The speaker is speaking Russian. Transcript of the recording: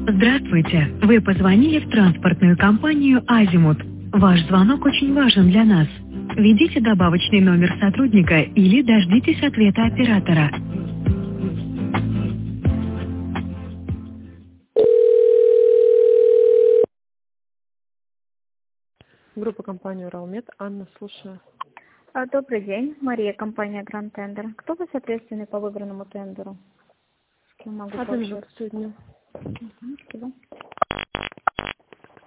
Здравствуйте. Вы позвонили в транспортную компанию «Азимут». Ваш звонок очень важен для нас. Введите добавочный номер сотрудника или дождитесь ответа оператора. Группа компании «Уралмет». Анна, слушаю. Добрый день, Мария, компания Grand Tender. Кто у вас ответственный по выбранному тендеру? С кем могу Одну пообщаться? минуту, сегодня. Спасибо.